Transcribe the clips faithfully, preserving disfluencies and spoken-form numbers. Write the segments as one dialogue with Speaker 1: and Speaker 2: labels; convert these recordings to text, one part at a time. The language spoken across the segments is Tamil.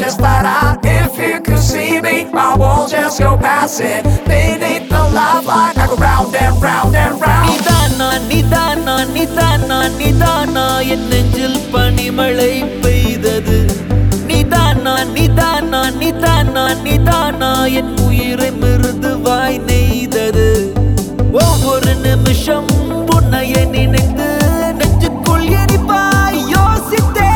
Speaker 1: just thought I, if you could see me, I will just go past it. Beneath the lifeline, I go round and round and round.
Speaker 2: Nidana, nidana, nidana, nidana, en nெஞ்சில் பனிமழை பெய்தது. Nidana, nidana, nidana, nidana, en உயிரை மிருதுவாய் நெய்தது. ஒவ்வொரு நிமிஷம் உன்னையே நினைத்து நெஞ்சுக்குள் எரிப்பாய் யோசித்தேன்.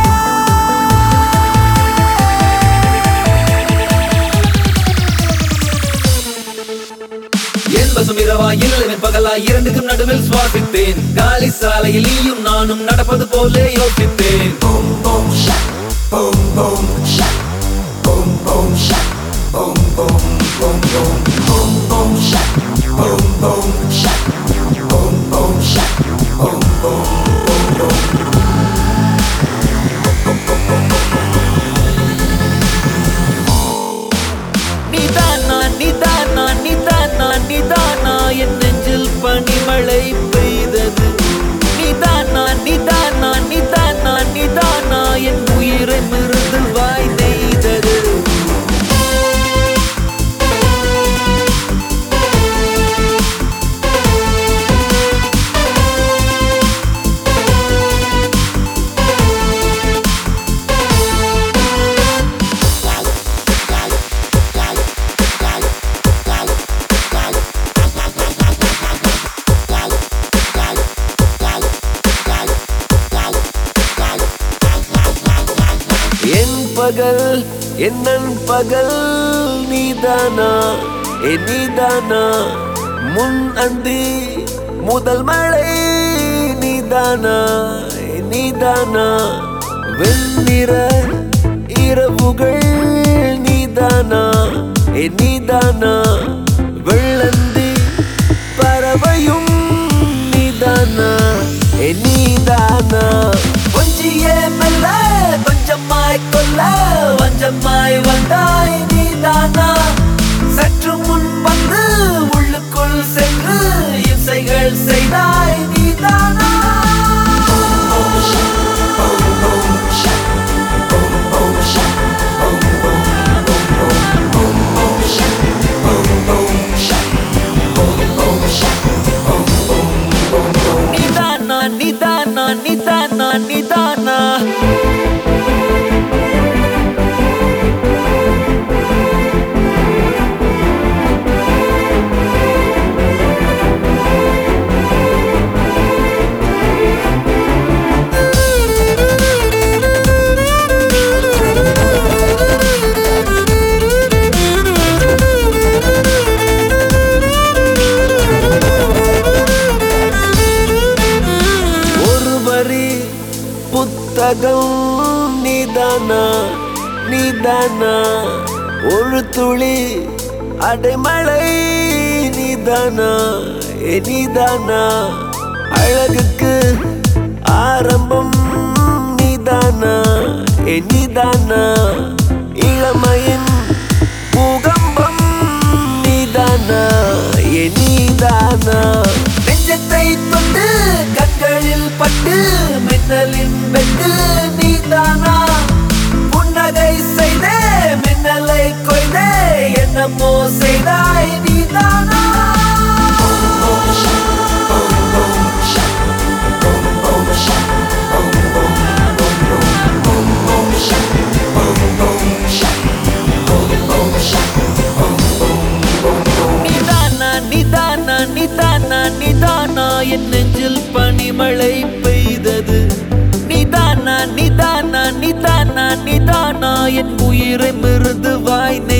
Speaker 2: என் வசம் இரவா இல்லவன் பகலா இரண்டுக்கும் நடுவில் சுவாசித்தேன். காலி சாலையில் நீயும் நானும் நடப்பது போல யோசித்தேன்.
Speaker 1: Boom boom shack, boom boom shack, boom boom shack, boom boom boom boom, boom boom shack, boom boom shack, boom boom shack, boom boom boom boom.
Speaker 2: Nidana, nidana, nidana, nidana, en நெஞ்சில் பனிமழை பெய்தது. Nidana, nidana, nidana, nidana, en உயிரை மிருதுவாய் நெய்தது. என் பகல் என் நண்பகல் நீதானா ஏ நீதானா முன் அந்தி முதல் மழை நீதானா ஏ நீதானா வெண்ணிற இரவுகள் நீதானா ஏ நீதானா வெள்ளந்தி பறவையும் நீதானா ஏ நீதானா கொஞ்சியே மெல்ல கொஞ்சமாய் கொல்ல வஞ்சமாய் வந்தாய் நீதானா சற்று முன் வந்து உள்ளுக்குள் சென்று இசைகள் செய்தாய் நீதானா. Nidana, nidana, nidana, nidana. புத்தகம் நீதானா நீதானா ஒரு துளி அடைமழை நீதானா ஏ நீதானா அழகுக்கு ஆரம்பம் நீதானா ஏ நீதானா இளமையின் பூகம்பம் நீதானா ஏ நீதானா நெஞ்சத்தை தொட்டு கண்களில் பட்டு மின்னலின் வெட்டு நீதானா புன்னகை செய்தே மின்னலை கொய்தே என்னமோ செய்தாய் நீதானா. Nidana, nidana, nidana, nidana, en நெஞ்சில் பனிமழை பெய்தது. Nidana, nidana, nidana, nidana, en உயிரை மிருதுவாய்